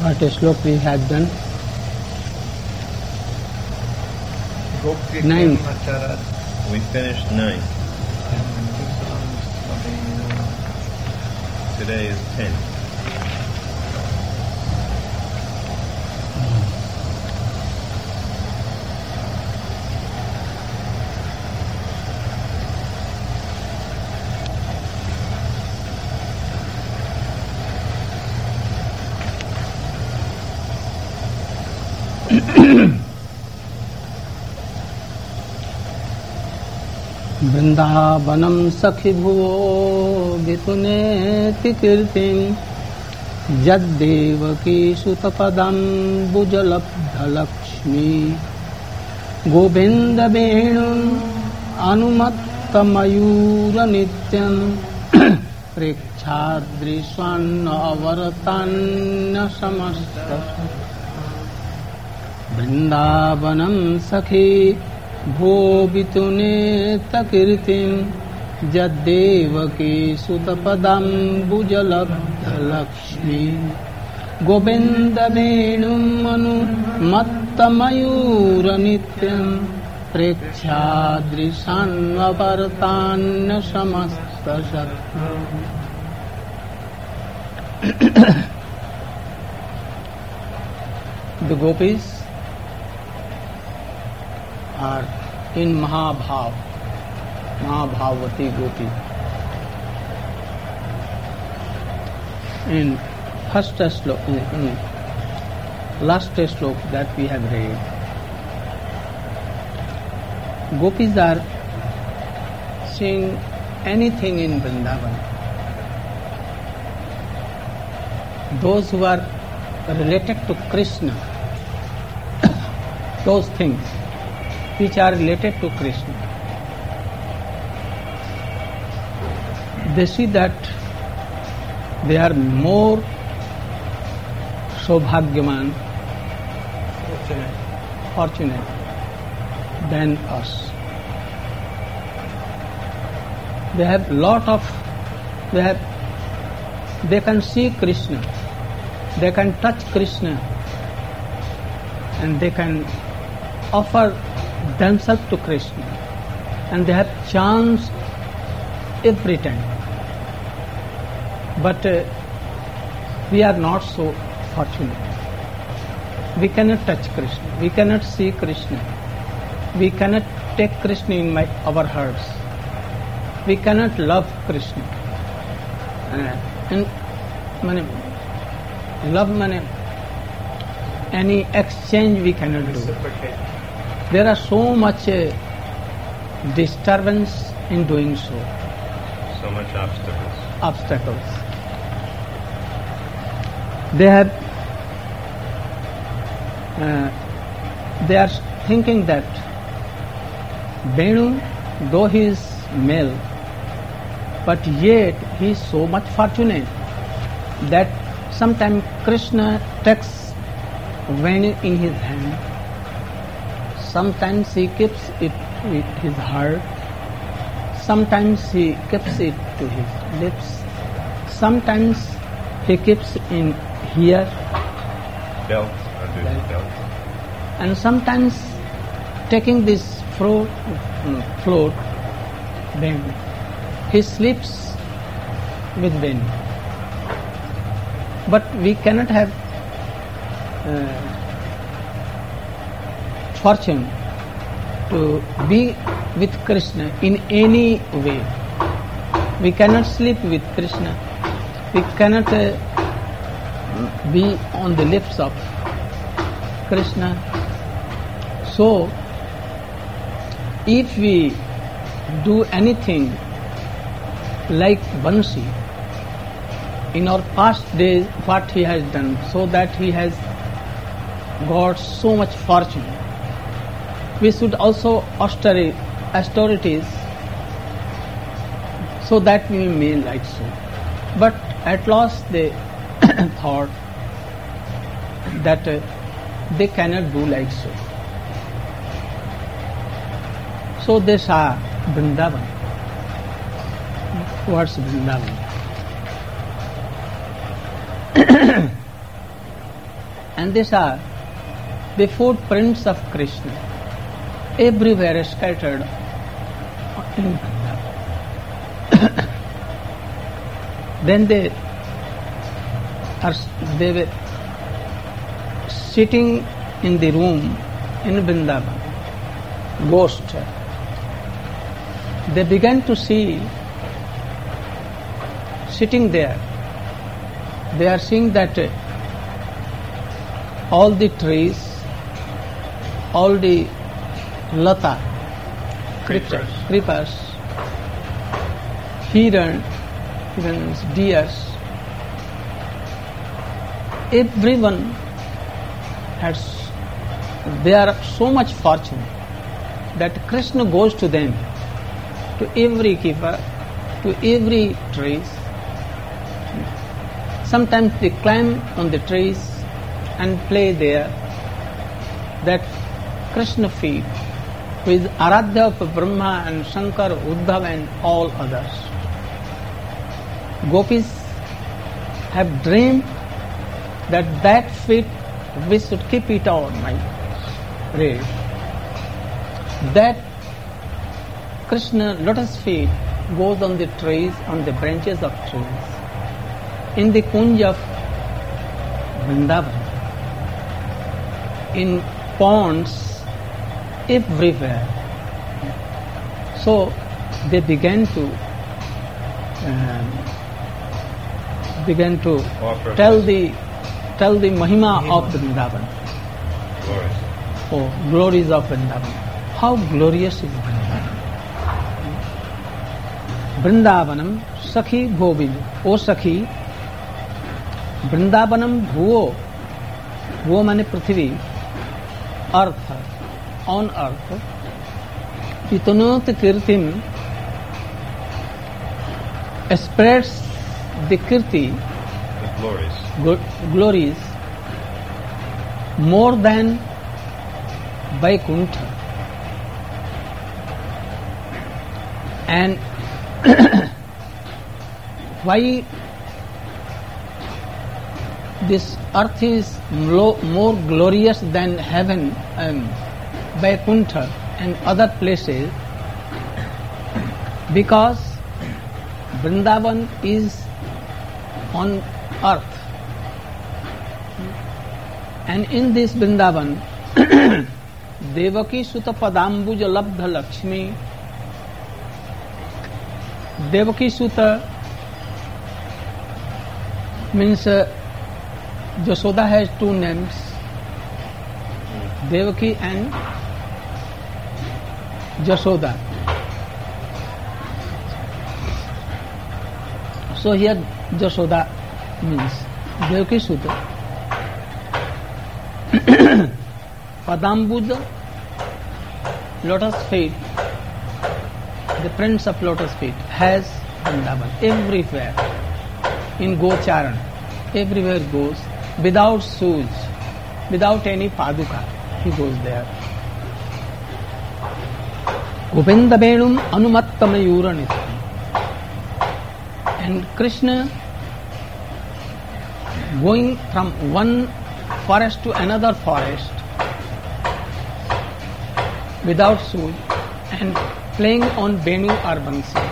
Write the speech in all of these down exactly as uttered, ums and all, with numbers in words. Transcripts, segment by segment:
What slok we had done? Nine. We finished nine. Today is ten. वृंदावनम सखी भुवो वितुनेति कीर्तिं यद्देवकी सुतपदं भुजलब्धलक्ष्मी गोविंद वेणुं अनुमत्तमयूरनित्यं प्रेक्षादृशान्नवरतान्न समस्त वृंदावनम सखी भो वितुनेत कीर्तिं यद्देवकी सुतपदं भुजलब्धलक्ष्मी गोविंद वेणुं अनुमत्तमयूरनित्यं प्रेक्षादृशान्ववर्तान्न समस्त The gopis are in Mahabhav, Mahabhavati Gopi. In first slok, in, in last slok that we have read, gopis are seeing anything in Vrindavan. Those who are related to Krishna, those things which are related to Krishna, they see that they are more Saubhagyaman, fortunate, fortunate than us. They have lot of, they have, they can see Krishna, they can touch Krishna, and they can offer themselves to Krishna, and they have chance every time. But uh, we are not so fortunate. We cannot touch Krishna, we cannot see Krishna, we cannot take Krishna in my, our hearts, we cannot love Krishna. Uh, and mane, love mane, any exchange we cannot do. There are so much uh, disturbance in doing so. So much obstacles. Obstacles. They have, uh, they are thinking that Venu, though he is male, but yet he is so much fortunate that sometimes Krishna takes Venu in his hand. Sometimes he keeps it with his heart, sometimes he keeps it to his lips, sometimes he keeps in here, Belt, under belt. the belt. And sometimes taking this float, um, float then he sleeps with Venu. But we cannot have uh, fortune to be with Krishna in any way. We cannot sleep with Krishna. We cannot uh, be on the lips of Krishna. So, if we do anything like Bansi, in our past days, what he has done, so that he has got so much fortune, we should also austere austerities so that we may like so. But at last they thought that uh, they cannot do like so. So they saw Vrindavan. What's Vrindavan? And these are the footprints of Krishna, everywhere scattered in Vrindavan. Then they are they were sitting in the room in Vrindavan, ghost. They began to see, sitting there, they are seeing that uh, all the trees, all the lata, creepers, creepers, hiran, even deers, everyone has, they are so much fortunate that Krishna goes to them, to every keeper, to every trees. Sometimes they climb on the trees and play there. That Krishna feet with Aradhya of Brahma and Shankar, Uddhav and all others. Gopis have dreamed that that feet we should keep it on my read. That Krishna lotus feet goes on the trees, on the branches of trees, in the kunj of Vrindavan, in ponds, everywhere. So they began to um, began to Offer tell the tell the mahima of Vrindavan. Glories. Oh, glories of Vrindavan. How glorious is Vrindavan. Vrindavanam Sakhi Govind. O Sakhi, Vrindavanam Bhuo. Bhuo mane Prithvi, earth, on earth. Itanot Kirtim spreads the Kirti, The glories. gl- glories, more than Vaikuntha. And why this earth is more glorious than heaven, um, Vaikuntha and other places? Because Vrindavan is on earth, and in this Vrindavan Devaki Sutta Padambuja Labdha Lakshmi. Devaki Sutta means uh, Jasoda has two names, Devaki and Jasoda. So here Jasoda means Devaki Sutta. Padambuja, lotus feet, the prince of lotus feet has Vrindavan everywhere. In Gocharan, everywhere goes, without shoes, without any paduka, he goes there. Govinda Venum Anumattamayuranittam. And Krishna going from one forest to another forest without shoes and playing on Venu or Bansi.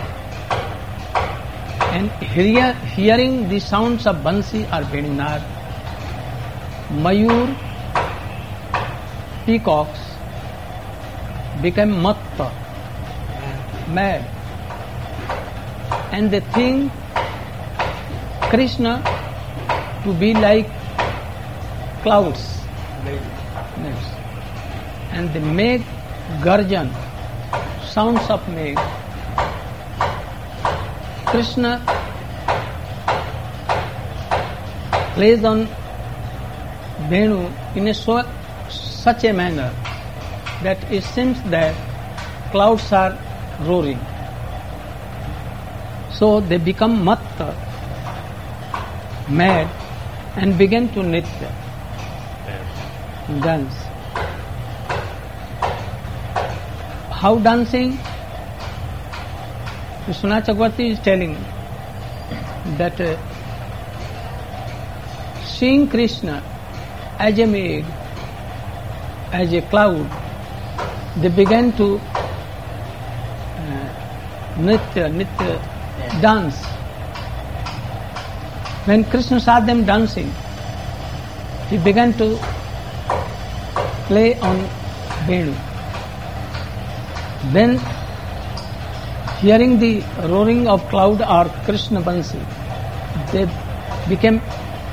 And hear, hearing the sounds of Bansi or Venunar, Mayur, peacocks become matta, mad, and they think Krishna to be like clouds, and they make garjan, sounds of make. Krishna plays on Venu in a so, such a manner that it seems that clouds are roaring. So they become matta, mad, and begin to nitya, dance. How dancing? Vishwanath Chakravarti is telling that uh, seeing Krishna as a maid, as a cloud, they began to uh, nritya, nritya, dance. When Krishna saw them dancing, he began to play on Venu. Then, hearing the roaring of cloud or Krishna Bansi, they became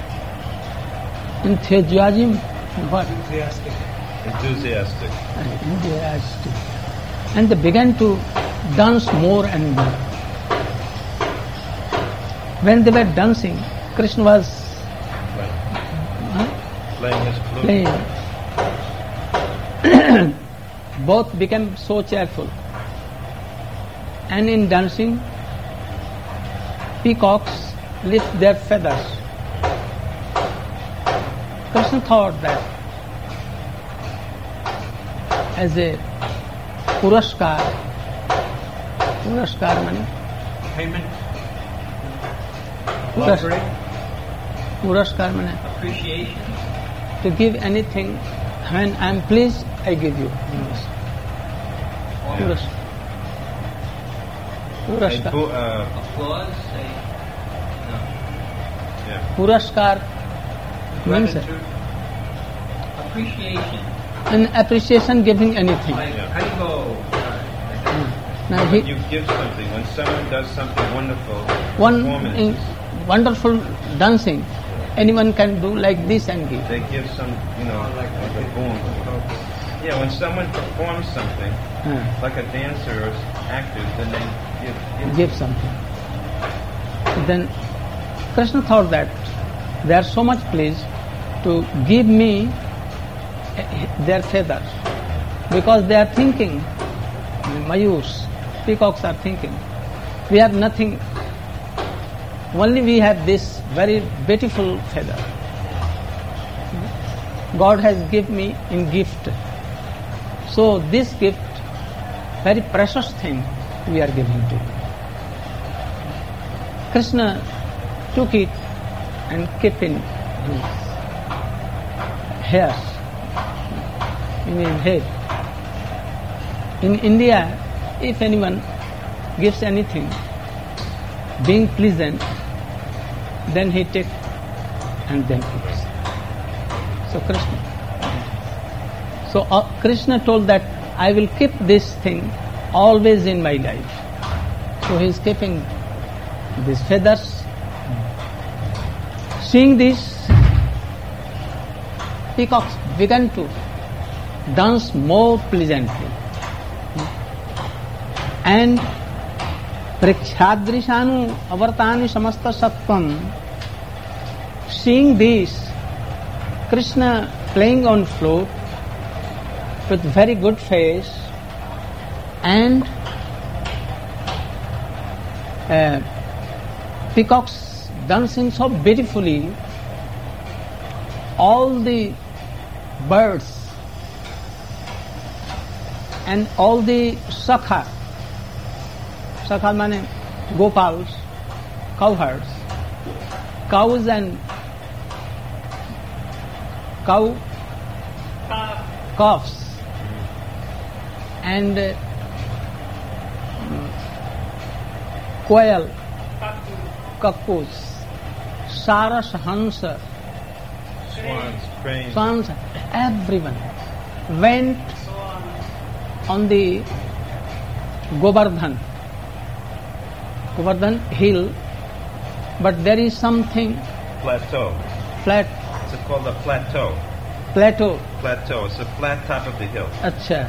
enthusiasm, what? Enthusiastic. Enthusiastic. Enthusiastic. And they began to dance more and more. When they were dancing, Krishna was huh? Playing his flute. playing. Both became so cheerful. And in dancing, peacocks lift their feathers. Krishna thought that as a puraskar, puraskar means Payment, Puras- offering, puraskar means appreciation. to give anything. When I am pleased, I give you. Puras- And Puraskar. bu- uh, Applause, say, no. yeah. Puraskar means Gratitude, appreciation, an appreciation giving anything. like Yeah. Haribo. Now When he, you give something, when someone does something wonderful, one performance, in wonderful dancing, anyone can do like this and give. they give some, you know, like a boom. Yeah, when someone performs something, Uh, like a dancer or actors, then they give. give give something. Then Krishna thought that they are so much pleased to give me eh, their feathers, because they are thinking, the Mayurs, peacocks are thinking, we have nothing, only we have this very beautiful feather. God has given me in gift. So this gift, very precious thing, we are giving to you. Krishna took it and kept in his hairs, in his head. In India, if anyone gives anything, being pleasant, then he takes and then keeps. So Krishna. So uh, Krishna told that I will keep this thing always in my life. So he is keeping these feathers. Seeing this, peacocks began to dance more pleasantly. And Prikshadrishanu avartani samasta sattvam. Seeing this, Krishna playing on flute with very good face and uh, peacocks dancing so beautifully, all the birds and all the sakha, sakha means gopals, cowherds, cows and cow calves and uh, quail, cuckoos, saras, hansa, swans, cranes. swans, everyone went on the Govardhan, Govardhan hill, but there is something Plateau. flat It's called a plateau. plateau. Plateau. It's the flat top of the hill. Acha.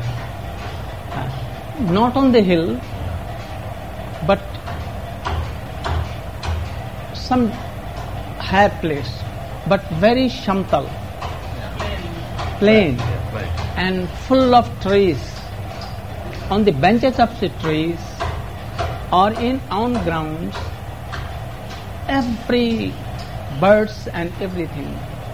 Not on the hill, but some high place, but very shamtal, plain, Yeah, plain. and full of trees. On the benches of the trees or in on grounds, every birds and everything.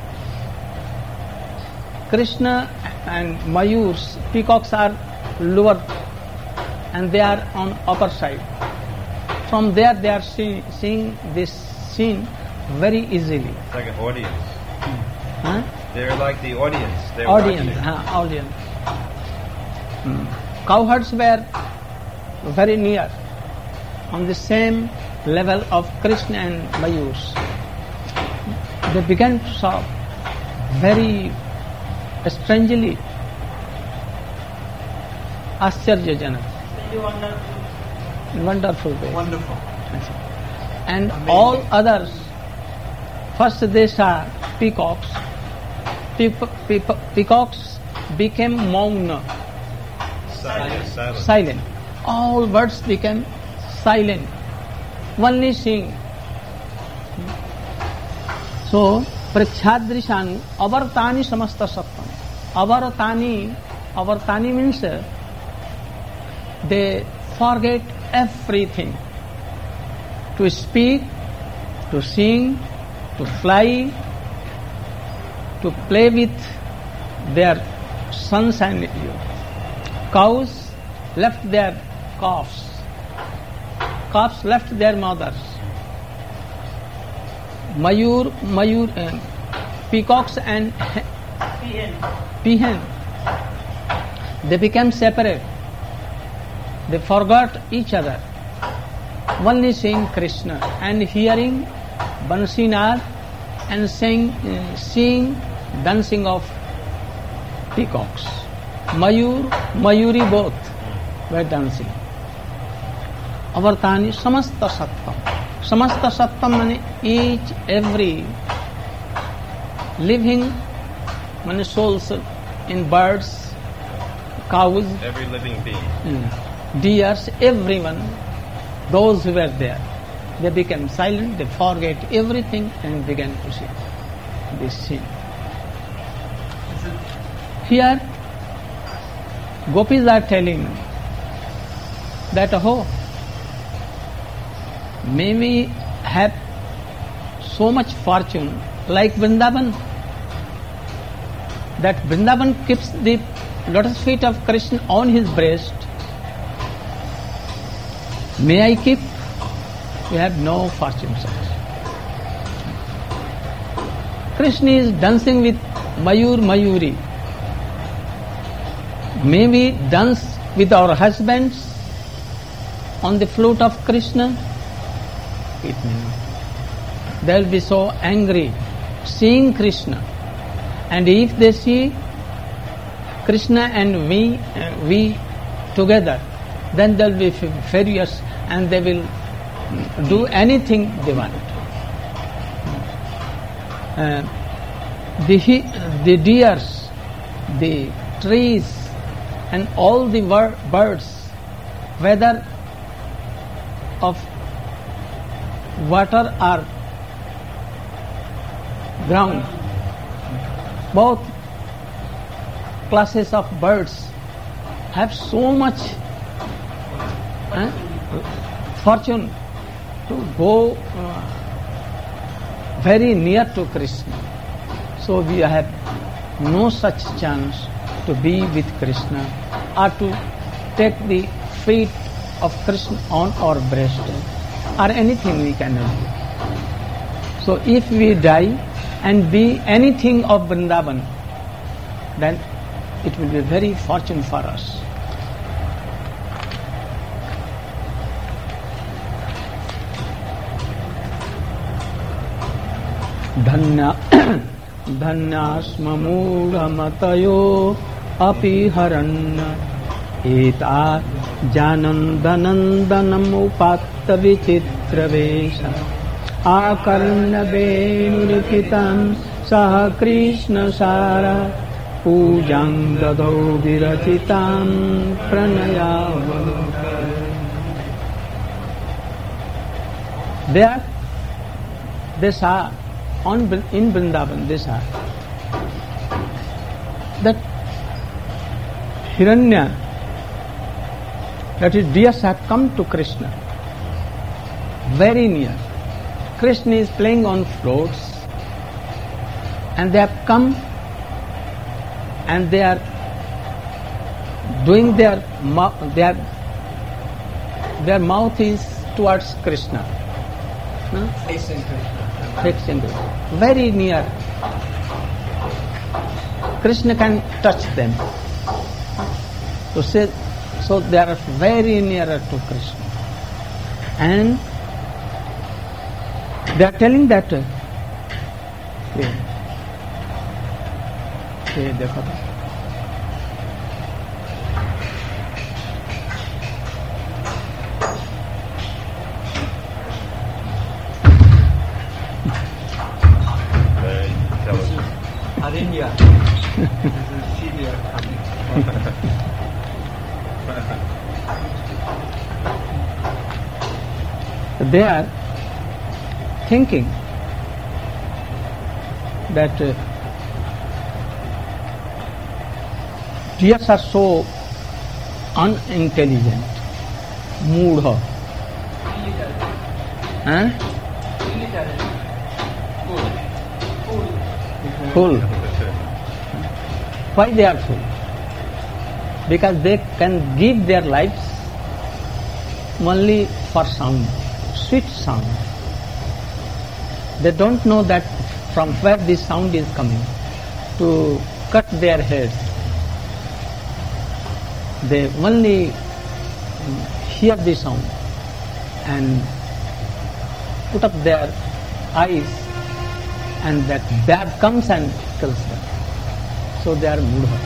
Krishna and Mayurs, peacocks are lower and they are on upper side. From there they are see, seeing this scene very easily. It's like an audience. Huh? They're like the audience. They're audience, watching. huh, audience. Hmm. Cowherds were very near, on the same level of Krishna and Mayurs. They began to sob very strangely, Ascharyajanak, in wonderful way. Wonderful. And Amazing. all others, first they saw peacocks. Peac- peac- peacocks became mauna, Silent. Silent. silent. All birds became silent, only sing. So, prakshadrishanu avartani samasta sattam. Avartani, avartani means uh, they forget everything. To speak, to sing, to fly, to play with their sons and cows left their calves. Calves left their mothers. Mayur, mayur, uh, peacocks and peahen, they became separate. They forgot each other. Only seeing Krishna and hearing Bansinad and saying, uh, seeing dancing of peacocks. Mayur, Mayuri both were dancing. Avartani samasta sattam. Samasta sattam means each, every living means souls in birds, cows, Every living being. mm, deers, everyone, those who were there, they became silent, they forget everything and began to sing this scene. Here, gopis are telling that, oh, may we have so much fortune like Vrindavan, that Vrindavan keeps the lotus feet of Krishna on his breast. May I keep? We have no fortune such. Krishna is dancing with Mayur Mayuri. May we dance with our husbands on the flute of Krishna? It may not. They will be so angry seeing Krishna. And if they see Krishna and we, uh, we together, then they will be furious and they will do anything they want. Uh, the, the deers, the trees, and all the wor- birds, whether of water or ground, both classes of birds have so much eh, fortune to go uh, very near to Krishna. So we have no such chance to be with Krishna or to take the feet of Krishna on our breast or anything we cannot do. So if we die and be anything of Vrindavan, then it will be very fortune for us. Dhanya dhanyasma mudhamatayo api haranna eta janandanandanam upatta vichitra vesha akarna venurikitam saha Krishna sara pujang dadau virachitam pranayava. There they saw on in Vrindavan, they saw that Hiranya, that is deers, have come to Krishna very near. Krishna is playing on flutes and they have come and they are doing their mouth, their, their mouth is towards Krishna. No? Facing Krishna. Facing Krishna. Very near. Krishna can touch them. So, say, so they are very nearer to Krishna. And they are telling that, uh, ये, ये देखो तो Harinya. This is senior coming. they are thinking that uh, deers are so unintelligent, moodha. Huh? Fool. Why they are fool? Because they can give their lives only for sound, sweet sound. They don't know that from where this sound is coming. To cut their heads, they only hear the sound and put up their eyes, and that bear comes and kills them. So they are moodha.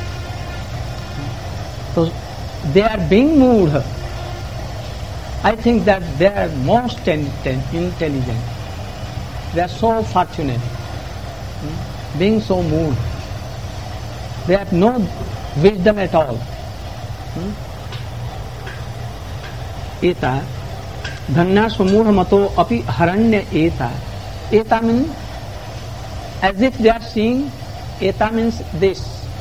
So they are being moodha. I think that they are most intelligent. They are so fortunate, hmm, being so moved. They have no wisdom at all. Hmm? Eta dhanya sumudha mato api haranya eta. Eta means as if they are seeing. Eta means this.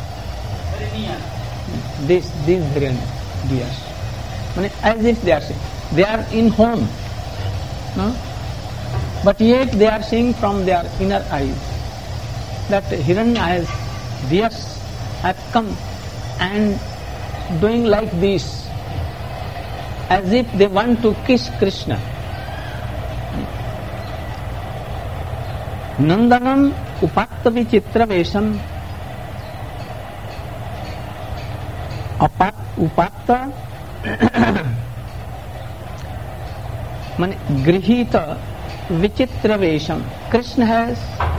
This, these hiranya, deers. As if they are seeing. They are in home. No? But yet they are seeing from their inner eyes that Hiranya, deers have come and doing like this, as if they want to kiss Krishna. Nandanam upakta vichitra vesham. Upakta means grihita vichitra vesham. Krishna has,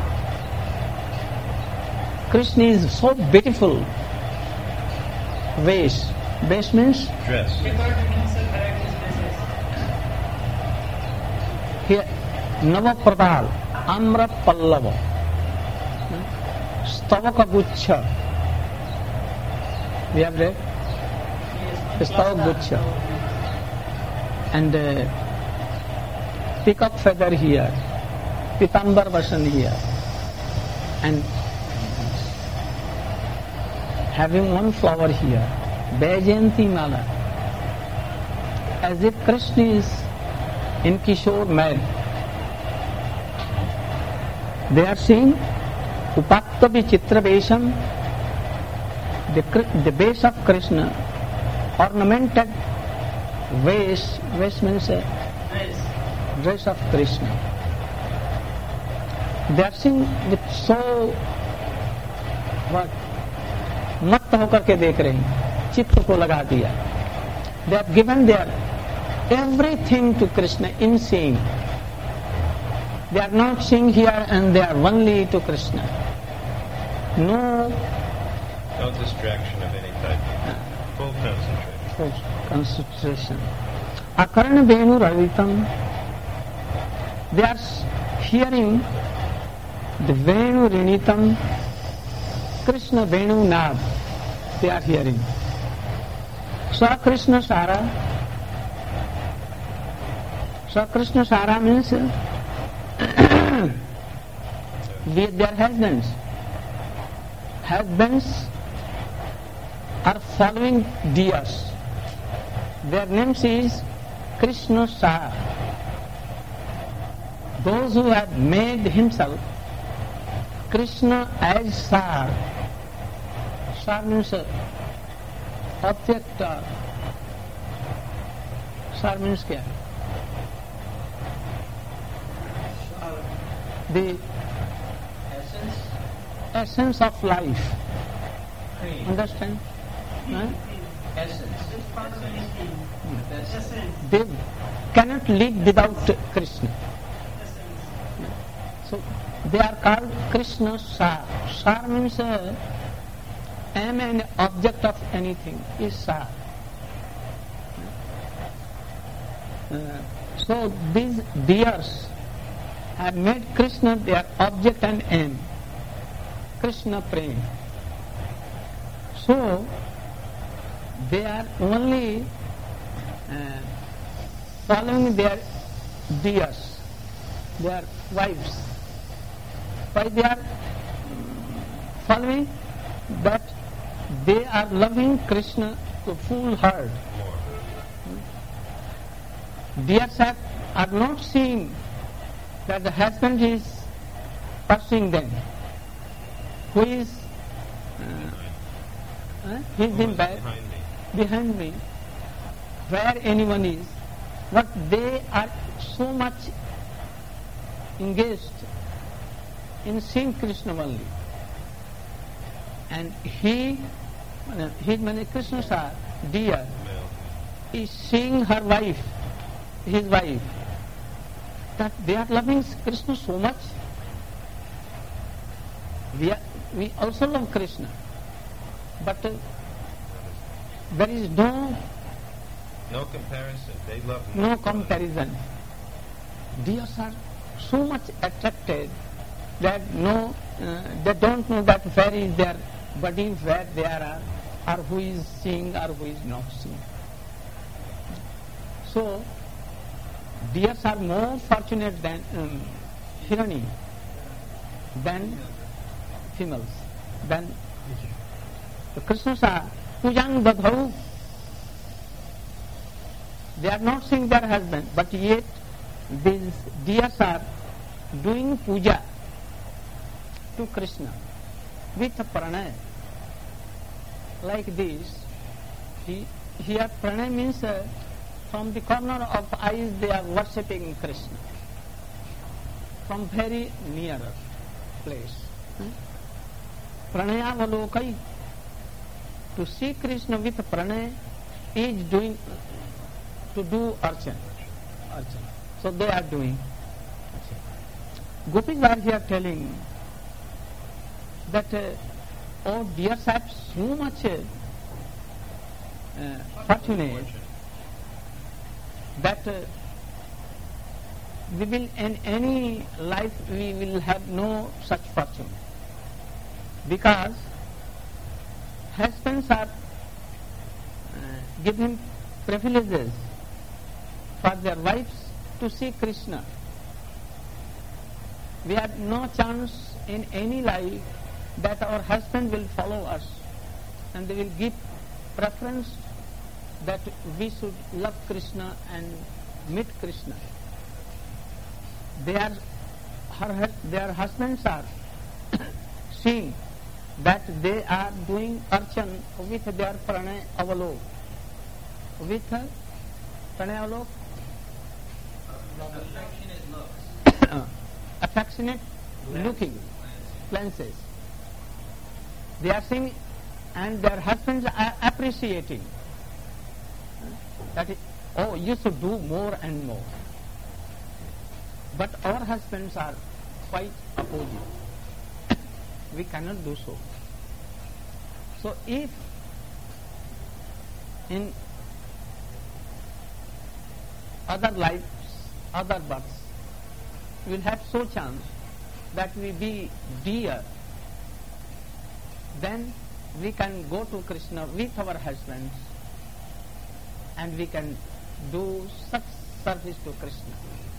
Krishna is so beautiful. Vesh. Vesh means? Dress. Here, Navapratal, Amra Pallava, Stavaka Gucha. We have read? Stavaka Gucha. And uh, peacock feather here, Pitambar Vasan here, and having one flower here, Vajayanti Mala, as if Krishna is in Kishore mad. They are saying, Upakta Vichitra Vesham, the, the base of Krishna, ornamented vase, vase means a dress of Krishna. They are seeing with so what मत्त होकर के देख रहे हैं, चित्त को लगा दिया. They have given their everything to Krishna in seeing. They are not seeing here and they are only to Krishna. No, No distraction of any type. Full concentration. concentration. Akarna Venu Ravitam. They are hearing the Venu Rinitam, Krishna Venu Nad. They are hearing. Sa Krishna Sara. Sa Krishna Sara means with their husbands. Husbands are following deers. Their names is Krishna Sara. Those who have made himself Krishna as Sar. Sar means object. Sar means kya? The Essence. essence of life. Supreme. Understand? Huh? Essence. Essence. They cannot live without Krishna. So they are called Krishna Sar. Sar means uh, am an object of anything is Sar. Uh, so these deers have made Krishna their object and aim. Krishna Prem. So they are only uh, following their deers, their wives. Why they are following? That they are loving Krishna to full heart. Deers are, are not seeing that the husband is pursuing them. Who is uh, uh, he is in back, Behind me. behind me, where anyone is, but they are so much engaged in seeing Krishna only. And he, uh, he many Krishnas are dear, Male. is seeing her wife, his wife, that they are loving Krishna so much. We, are, we also love Krishna, but uh, there is no No comparison. They love me. no comparison. Deers are so much attracted that no, uh, they don't know that where is their body, where they are, or who is seeing or who is not seeing. So, deers are more fortunate than um, Hirani, than females, than the Krishnas are Pujang Dadhau. They are not seeing their husband, but yet these deers are doing puja to Krishna with pranay. Like this, he, here pranay means uh, from the corner of eyes they are worshipping Krishna. From very near place. Hmm? Pranayavalokai. To see Krishna with pranay is doing, to do archan. archan. So they are doing. Gopis are here telling that uh, oh dears have so much uh, uh, fortunate that uh, we will in any life we will have no such fortune, because husbands are uh, given privileges for their wives to see Krishna. We have no chance in any life that our husband will follow us, and they will give preference that we should love Krishna and meet Krishna. They are, her, their husbands are seeing that they are doing archan with their pranay avalok. With uh, pranay avalok? Affectionate looks. Affectionate looking glances. They are seeing, and their husbands are appreciating. That is, oh, you should do more and more. But our husbands are quite opposite. We cannot do so. So if in other lives, other births, we will have so chance that we be dear, then we can go to Krishna with our husbands and we can do such service to Krishna.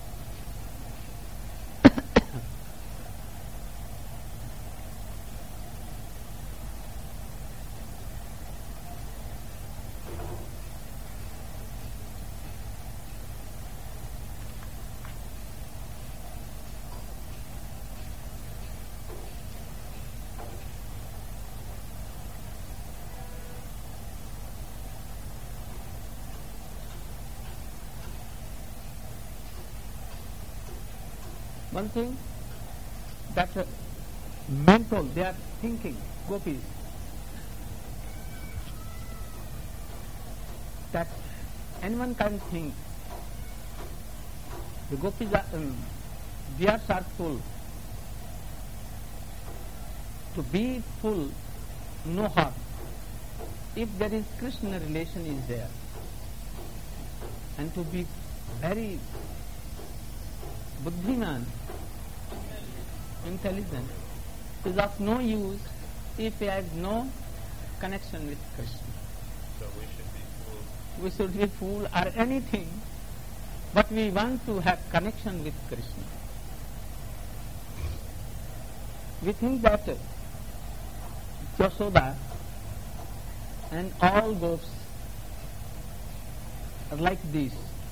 One thing that uh, mental, they are thinking, gopis, that anyone can think the gopis are, um, beards are full. To be full, no harm. If there is Krishna relation is there, and to be very buddhiman, intelligent, is of no use if we have no connection with Krishna. So we should be fools. We should be fool or anything, but we want to have connection with Krishna. We think that Yashoda and all gopis are like this.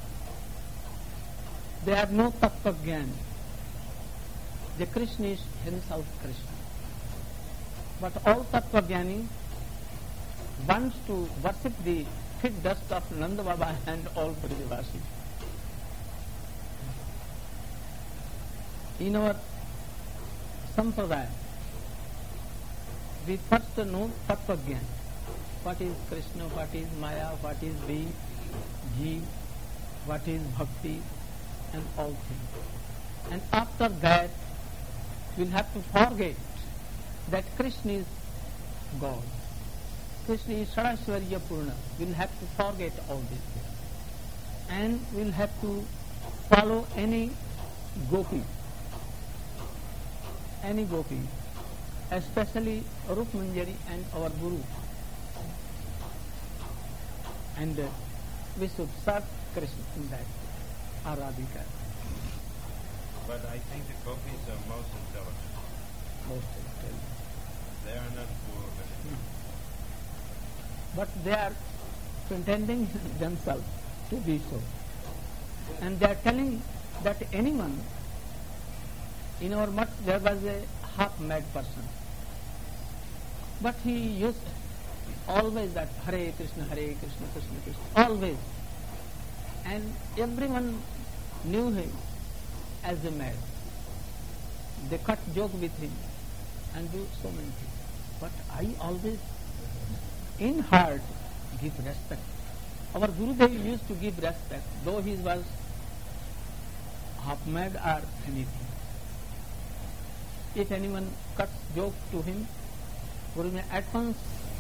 They have no tattva gyan. The Krishna is himself Krishna. But all tattva jnani wants to worship the feet dust of Nanda Baba and all Brajavasi. In our sampradaya, we first know tattva jnana. What is Krishna, what is Maya, what is we, Jeev, what is Bhakti, and all things. And after that, we'll have to forget that Krishna is God. Krishna is Sadashwarya Purna. We'll have to forget all these things. And we'll have to follow any gopi, any gopi, especially Rup Manjari and our Guru. And uh, we should serve Krishna in that, Aradhika. But I think the gopis are most intelligent. Most intelligent. They are not fools. But they are pretending themselves to be so. And they are telling that anyone, in our mutt there was a half-mad person. But he used always that Hare Krishna, Hare Krishna, Krishna Krishna, always. And everyone knew him as a mad. They cut joke with him and do so many things. But I always, in heart, give respect. Our Gurudev used to give respect, though he was half mad or anything. If anyone cuts joke to him, Gurudev at once,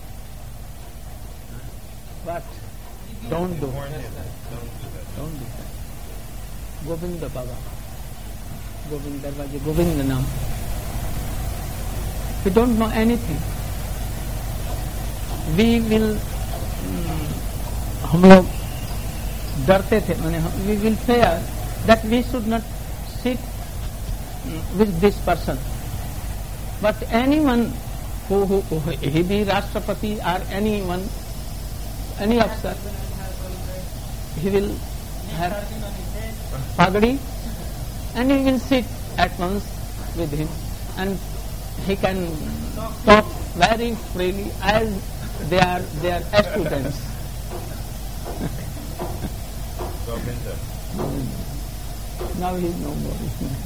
what? Don't do. Warn him. Don't do that. Don't do that. Govinda Baba. Govind Darwaje, Govinda Naam. We don't know anything. We will, हम लोग डरते थे, माने we will fear that we should not sit with this person. But anyone who, who, who he be Rashtrapati or anyone, any officer, he will have pagadi and he will sit at once with him and he can talk very freely as they are their students. Govinda. Now he is no more.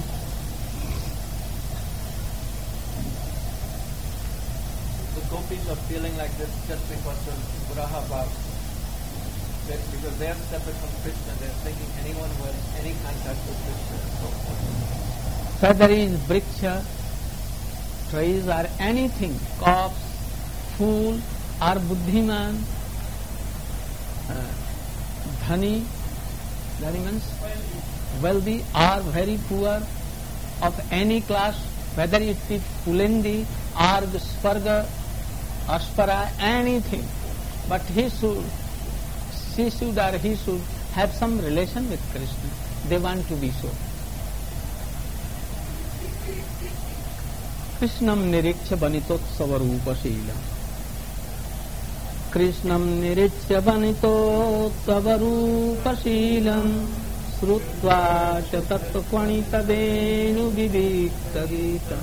The gopis are feeling like this just because of Viraha Bhav. That- Because they are separate from Krishna, they are thinking anyone who has any contact with Krishna is so important. Whether it is vriksha, trees or anything, corpse, fool or buddhiman, uh, dhani, dhani means wealthy or very poor, of any class, whether it is Pulendi or the Sparga, Aspara, anything, but he should, she should or he should have some relation with Krishna. They want to be so. Krishnam nirikshya banitotsava rupashilam. Krishnam nirikshya banitotsava rupashilam. Srutva cha tattvanita venu vivikta gitam.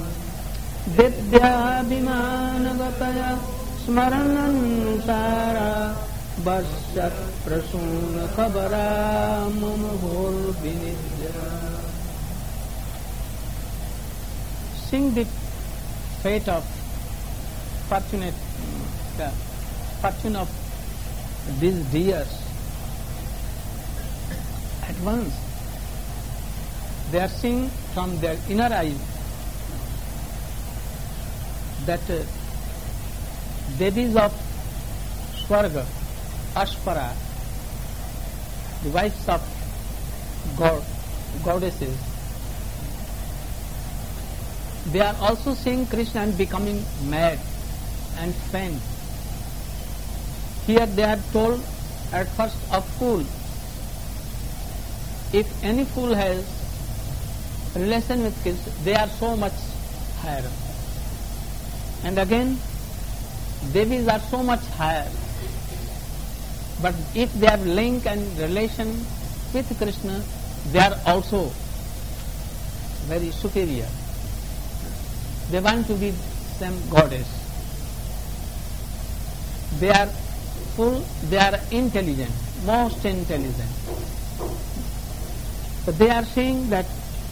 Vidyabhimanavataya smarananusara. Vasyat prasuna khabara mumhur vinidya. Sing the fate of fortunate, the fortune of these deers at once. They are seeing from their inner eyes that uh, Devis of Swarga, Ashpara, the wives of God, goddesses, they are also seeing Krishna and becoming mad and faint. Here they are told at first a fool. If any fool has relation with Krishna, they are so much higher. And again, Devis are so much higher. But if they have link and relation with Krishna, they are also very superior. They want to be same goddess. They are full, they are intelligent, most intelligent. But they are saying that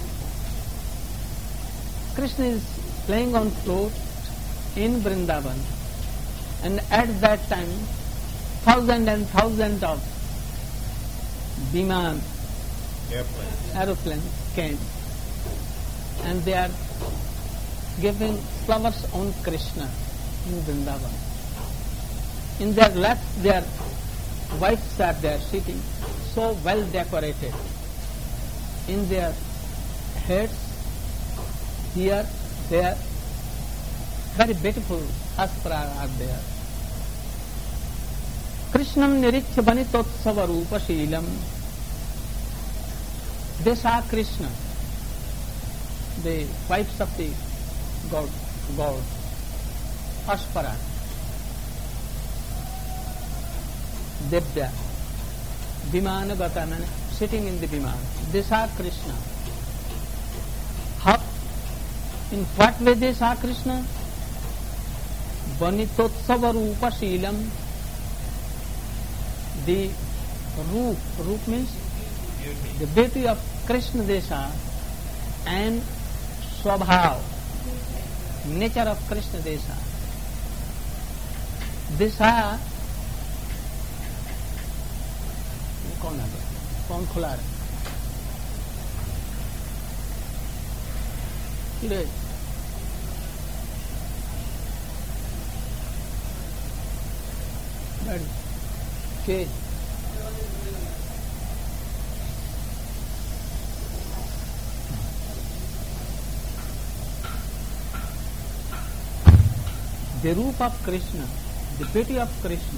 Krishna is playing on flute in Vrindavan, and at that time thousands and thousands of Biman Airplane. aeroplanes came, and they are giving flowers on Krishna in Vrindavan. In their left, their wives are there sitting, so well decorated. In their heads, here, there, very beautiful aspara are there. Krishnam nirichya vanitotsava rupa shilam. They saw Krishna, the wives of the god, god, Aspara, Devya, Vimana Gatamana, sitting in the Vimana. They saw Krishna. How? In what way they saw Krishna? Vanitotsava rupa shilam. The roop, roop means the beauty of Krishna they saw, and Swabhav, nature of Krishna they saw. They saw कौन आ गया कौन खुला रहा है के the roop of Krishna, the beauty of Krishna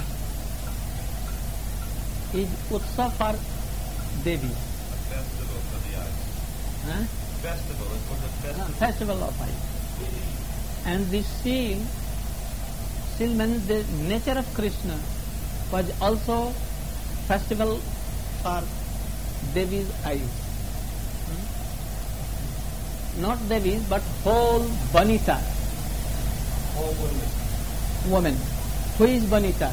is Utsav for Devi. A festival for the eyes. Huh? Festival, it was a festival. Uh, festival of eyes. And the seal, seal means the nature of Krishna was also festival for Devi's eyes. Hmm? Not Devi's, but whole Vanita. All women. Woman. Who is Vanita?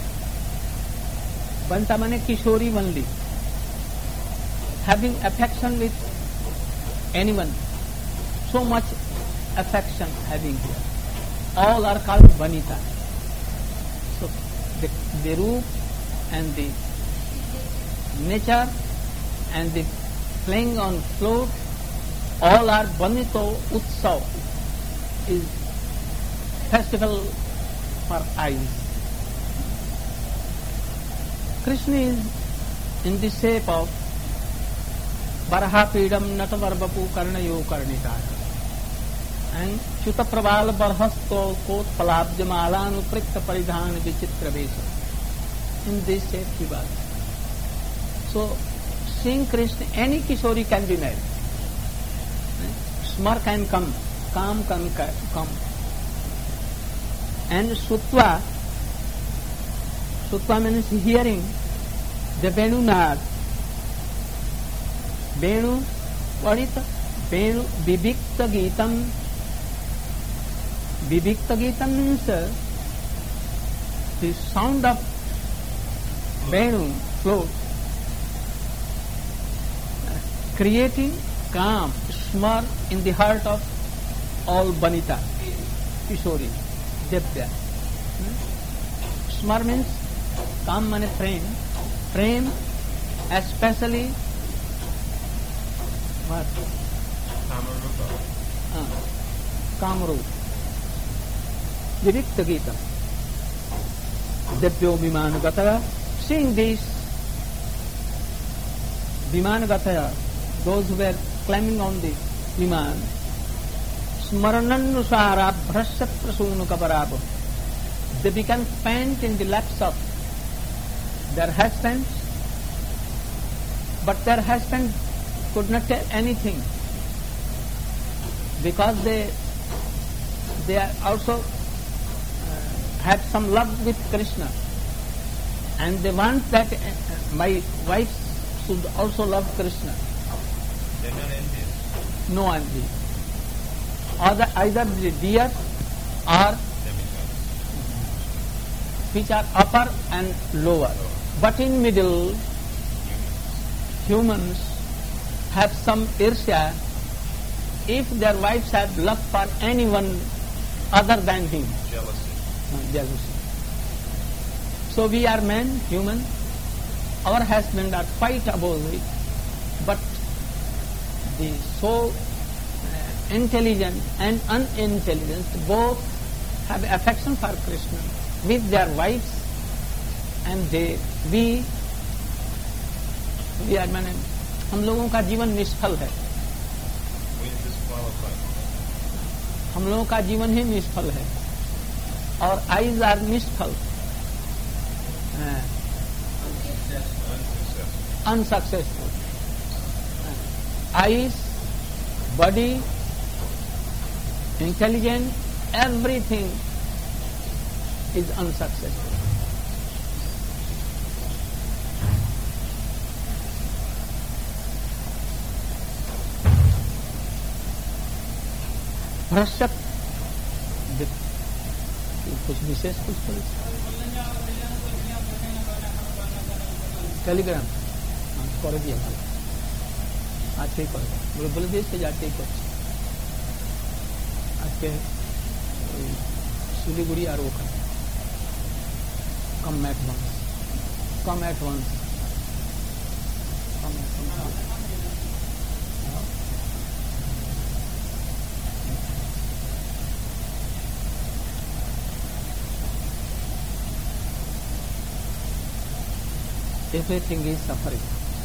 Vanita means Kishori only. Having affection with anyone. So much affection having here. All are called Vanita. So the, the roop and the nature and the playing on flute, all are Vanito Utsav, is festival for eyes. Krishna is in the shape of Barhapidam Natavarvapu Karnayo Karnikara and Chutaprabal Barhasto Kot Palabjamalan Uprikta Paridhan Vichitra Vesa. In this shape he was. So, seeing Krishna, any Kishori can be made. Smar can come, calm can come. And Sutva, Sutva means hearing the Venu Nad. Venu, what is it? Venu, Vibhikta Geetam. Vibhikta Geetam means uh, the sound of Venu, flute, uh, creating calm, smar in the heart of all Vanita, Kishori, Devya. Hmm? Smar means calm and prem. Prem, especially What? Kamarupa. Uh, Kamaru. Viritta Gita. Devyo Vimanagataya. Seeing this, Vimanagataya, those who were climbing on the Viman, Smarananusara Bhrasya Prasunukaparabo. They began to pant in the laps of their husbands, but their husband could not tell anything because they they are also uh, have some love with Krishna, and they want that uh, my wife should also love Krishna. They're not envious. No envy. Either, either the deer or Demigods. which are upper and lower. But in middle, humans have some irsya if their wives have love for anyone other than him. Jealousy. Uh, Jealousy. So we are men, human. Our husbands are quite above it, but the so uh, intelligent and unintelligent both have affection for Krishna with their wives, and they we we are men. हम लोगों का जीवन निष्फल है. We disqualified. हम लोगों का जीवन ही निष्फल है. और आईज आर निष्फल, Unsuccessful. unsuccessful. Eyes, body, intelligence, everything is unsuccessful. भ्रष्ट कुछ विशेष कुछ टेलीग्राम করে দিয়ে ভালো আজকে করে বলে বলে দিয়েছে যে আজকেই করছে আজকে ওই শিলিগুড়ি আর ওখানে come at once come at once come at once everything is suffering.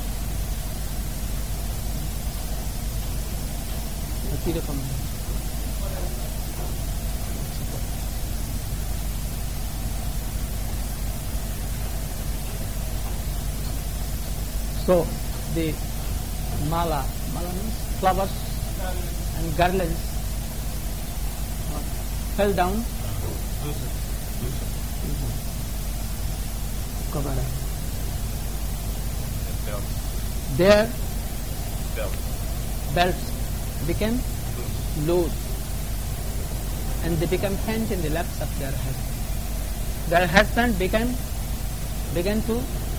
So the mala, mala means flowers and garlands uh, fell down. Covered up. Their Belt. belts became loose, and they became pent in the laps of their husband. Their husband began began to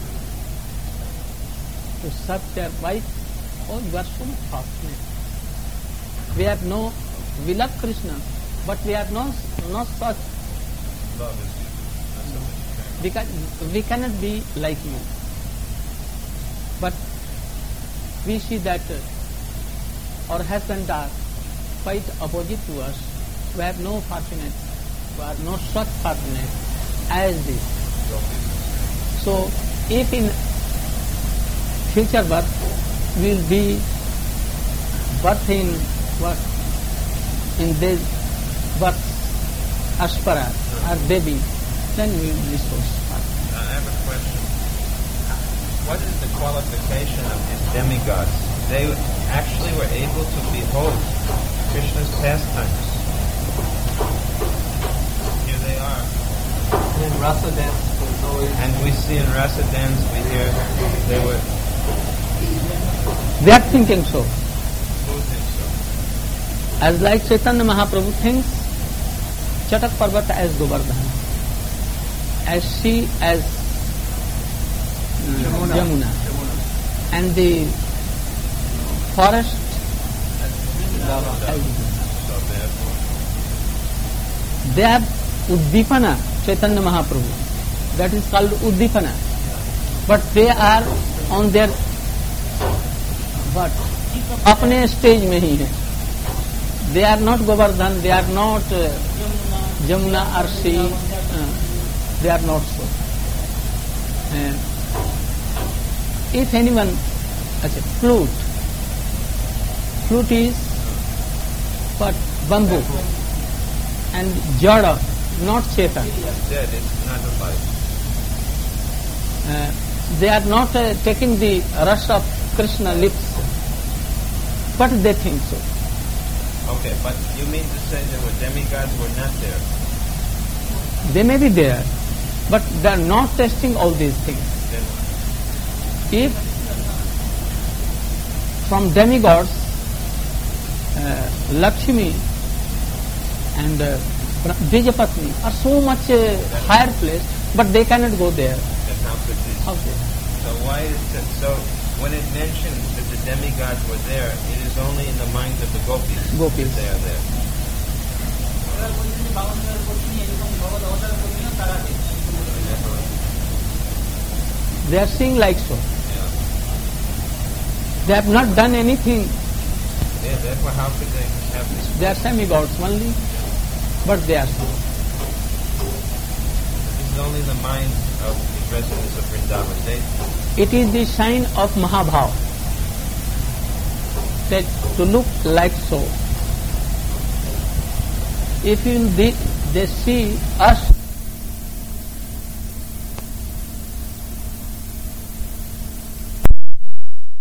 to serve their wife. Oh, you are so fortunate. We have no, we love Krishna, but we have no no such. Love is no. We can we cannot be like you. But we see that uh, our husbands are quite opposite to us. We have no fortunate, we are not such fortunate as this. So, if in future birth we will be birth in what? In this birth, aspara or baby, then we will be so smart. I have a question. What is the qualification of these demigods? They actually were able to behold Krishna's pastimes. Here they are. In rasa dance, there's always And we see in rasa dance, we hear they were. They are thinking so. Who thinks so? As like Chaitanya Mahaprabhu thinks Chatak Parvat as Govardhan, as she as Yamuna. Yamuna, and the forest Lava. as So therefore, they have Uddipana, Chaitanya Mahaprabhu. That is called Uddipana. But they are on their what? अपने stage में ही है. They are not Govardhan, they are not uh, Jamuna or sea, uh, they are not so. Uh, if anyone, achha, flute, flute is what? Bamboo. And Jada, not Chetan. It's dead, it's not alive. Uh, they are not uh, taking the rush of Krishna lips, but they think so. Okay, but you mean to say there were demigods were not there? They may be there, but they are not testing all these things. Then If from demigods, uh, Lakshmi and uh, Dijapatni are so much uh, higher place, but they cannot go there. then how could this? How they? So why is it, so when it mentions that the demigods were there, it is only in the minds of the gopis, Gopis. that they are there. They are seeing like so. Yeah. They have not done anything. Yeah, therefore how could they have this? They are semi-gods only, but they are so. This is only in the mind of the residents of Vrindavan. They, It is the sign of Mahabhav, that to look like so. If you, they, they see us